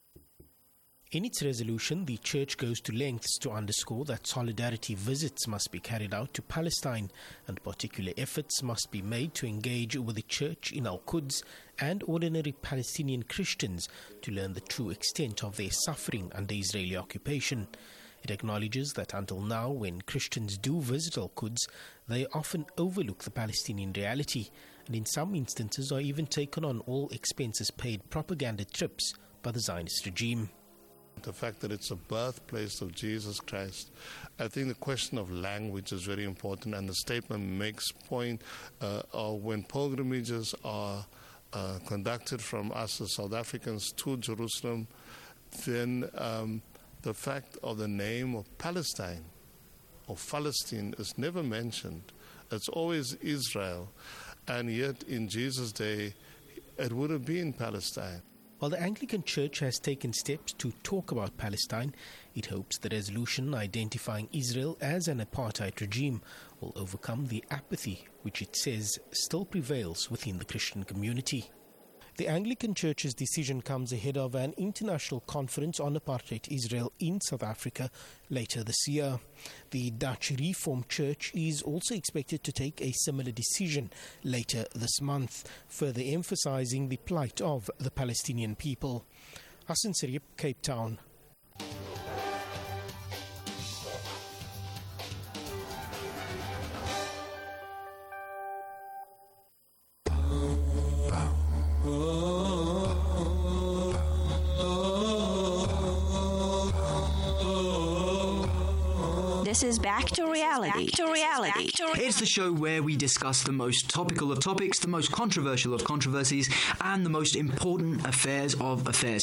In its resolution, the Church goes to lengths to underscore that solidarity visits must be carried out to Palestine and particular efforts must be made to engage with the Church in Al-Quds and ordinary Palestinian Christians to learn the true extent of their suffering under Israeli occupation. It acknowledges that until now, when Christians do visit Al-Quds, they often overlook the Palestinian reality and in some instances are even taken on all expenses paid propaganda trips by the Zionist regime. The fact that it's a birthplace of Jesus Christ, I think the question of language is very important, and the statement makes point uh, of when pilgrimages are uh, conducted from us as South Africans to Jerusalem, then um, the fact of the name of Palestine or Palestine is never mentioned. It's always Israel, and yet in Jesus' day it would have been Palestine. While the Anglican Church has taken steps to talk about Palestine, it hopes the resolution identifying Israel as an apartheid regime will overcome the apathy which it says still prevails within the Christian community. The Anglican Church's decision comes ahead of an international conference on apartheid Israel in South Africa later this year. The Dutch Reformed Church is also expected to take a similar decision later this month, further emphasizing the plight of the Palestinian people. Hassan Sariep, Cape Town. This is Back to Reality. Back to Reality. It's the show where we discuss the most topical of topics, the most controversial of controversies, and the most important affairs of affairs.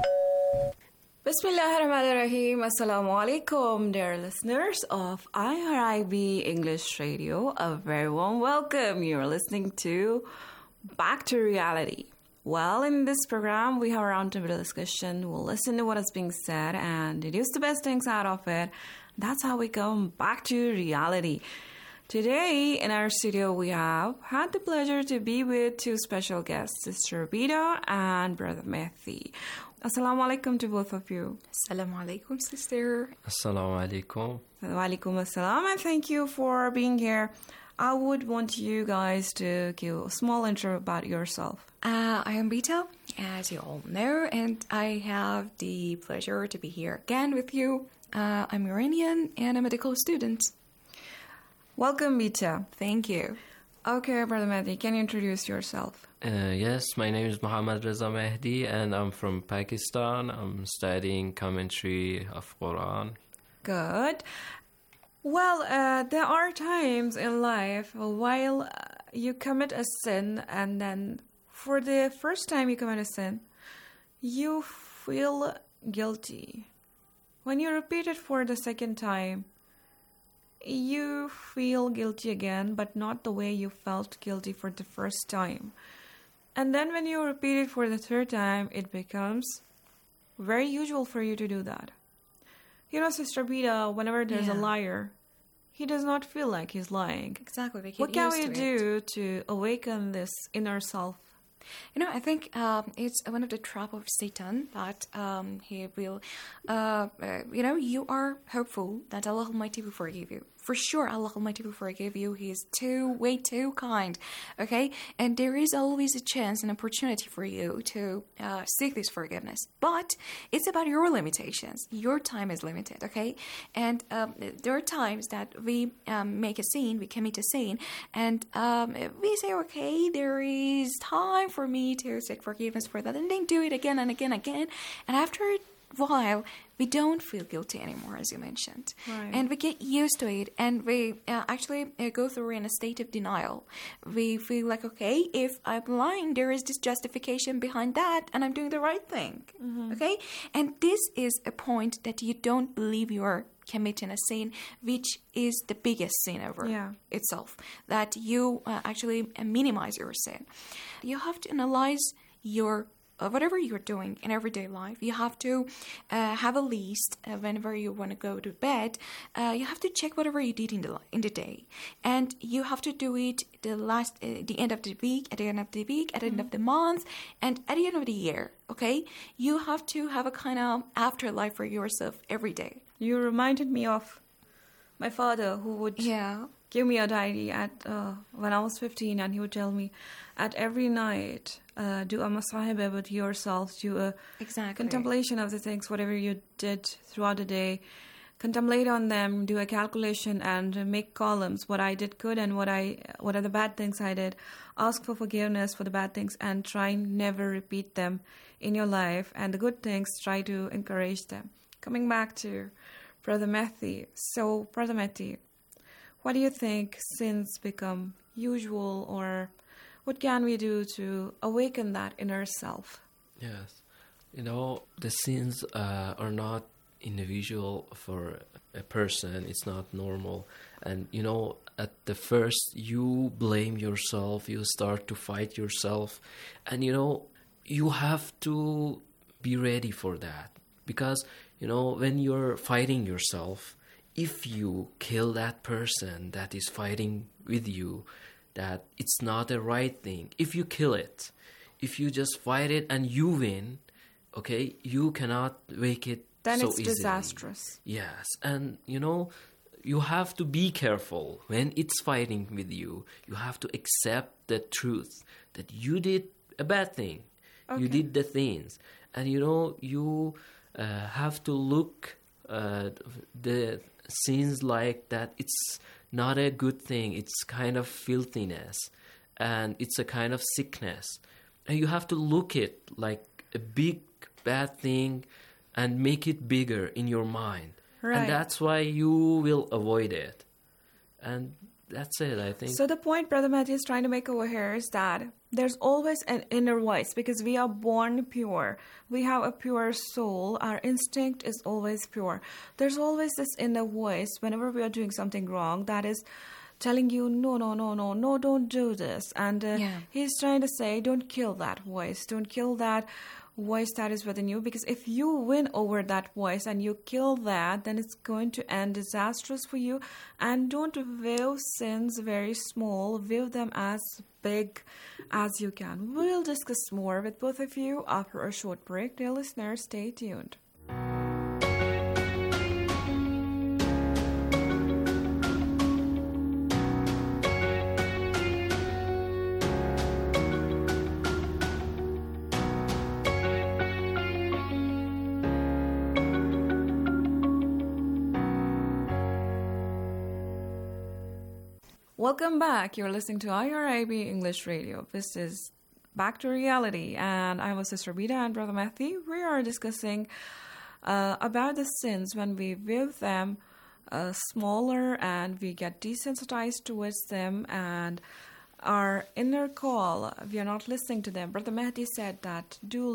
Bismillahirrahmanirrahim. Assalamu alaikum, dear listeners of I R I B English Radio. A very warm welcome. You're listening to Back to Reality. Well, in this program, we have a roundtable discussion. We'll listen to what is being said and deduce the best things out of it. That's how we come back to reality. Today in our studio we have had the pleasure to be with two special guests, Sister Bida and Brother Mehdi. Assalamu alaikum to both of you. Assalamu alaikum, sister. Assalamu alaikum. Assalamu alaikum assalam, and thank you for being here. I would want you guys to give a small intro about yourself. Uh, I am Bita, as you all know, and I have the pleasure to be here again with you. Uh, I'm Iranian and a medical student. Welcome, Bita. Thank you. Okay, Brother Mehdi, can you introduce yourself? Uh, yes, my name is Muhammad Reza Mehdi and I'm from Pakistan. I'm studying commentary of Quran. Good. Well, uh, there are times in life while uh, you commit a sin and then for the first time you commit a sin, you feel guilty. When you repeat it for the second time, you feel guilty again, but not the way you felt guilty for the first time. And then when you repeat it for the third time, it becomes very usual for you to do that. You know, Sister Bida, whenever there's Yeah. a liar, he does not feel like he's lying. Exactly. We get What can used we to do to awaken this inner self? You know, I think um, it's one of the trap of Satan that um, he will, uh, uh, you know, you are hopeful that Allah Almighty will forgive you. For sure, Allah Almighty will forgive you. He is too, way too kind, okay? And there is always a chance and opportunity for you to uh, seek this forgiveness. But it's about your limitations. Your time is limited, okay? And um, there are times that we um, make a sin, we commit a sin, and um, we say, okay, there is time for me to seek forgiveness for that, and then do it again and again and again. And after a while, we don't feel guilty anymore, as you mentioned. Right. And we get used to it, and we uh, actually uh, go through in a state of denial. We feel like, okay, if I'm lying, there is this justification behind that, and I'm doing the right thing. Mhm. Okay? And this is a point that you don't believe you're committing a sin, which is the biggest sin ever Yeah. itself, that you uh, actually uh, minimize your sin. You have to analyze your Uh, whatever you're doing in everyday life. You have to uh, have a list uh, whenever you want to go to bed. Uh, you have to check whatever you did in the in the day, and you have to do it the last, uh, the end of the week, at the end of the week, at the end of the month, and at the end of the year. Okay, you have to have a kind of afterlife for yourself every day. You reminded me of my father, who would yeah. give me a diary at uh, when I was fifteen, and he would tell me, at every night, uh, do a masahibah with yourself, do a Exactly. contemplation of the things, whatever you did throughout the day, contemplate on them, do a calculation, and make columns, what I did good and what I, what are the bad things I did. Ask for forgiveness for the bad things and try never repeat them in your life. And the good things, try to encourage them. Coming back to Brother Mehdi. So, Brother Mehdi, what do you think sins become usual, or what can we do to awaken that inner self? Yes. You know, the sins uh, are not individual for a person. It's not normal. And, you know, at the first, you blame yourself. You start to fight yourself. And, you know, you have to be ready for that. Because, you know, when you're fighting yourself, if you kill that person that is fighting with you, that it's not the right thing. If you kill it, if you just fight it and you win, okay, you cannot make it Then so it's easily. disastrous. Yes, and you know, you have to be careful when it's fighting with you. You have to accept the truth that you did a bad thing. You Okay. did the things, and you know, you uh, have to look uh, the sins like that. It's not a good thing. It's kind of filthiness, and it's a kind of sickness. And you have to look it like a big bad thing and make it bigger in your mind. Right. And that's why you will avoid it. And that's it, I think. So the point Brother Mehdi is trying to make over here is that there's always an inner voice, because we are born pure. We have a pure soul. Our instinct is always pure. There's always this inner voice whenever we are doing something wrong that is telling you, no, no, no, no, no, don't do this. And uh, Yeah. he's trying to say, don't kill that voice. Don't kill that voice that is within you, because if you win over that voice and you kill that, then it's going to end disastrous for you. And don't view sins very small, view them as big as you can. We'll discuss more with both of you after a short break. Dear listeners, stay tuned. Welcome back. You're listening to I R I B English Radio. This is Back to Reality, and I'm with Sister Bida and Brother Matthew. We are discussing uh, about the sins when we view them uh, smaller and we get desensitized towards them, and our inner call, we are not listening to them. Brother Mahdi said that do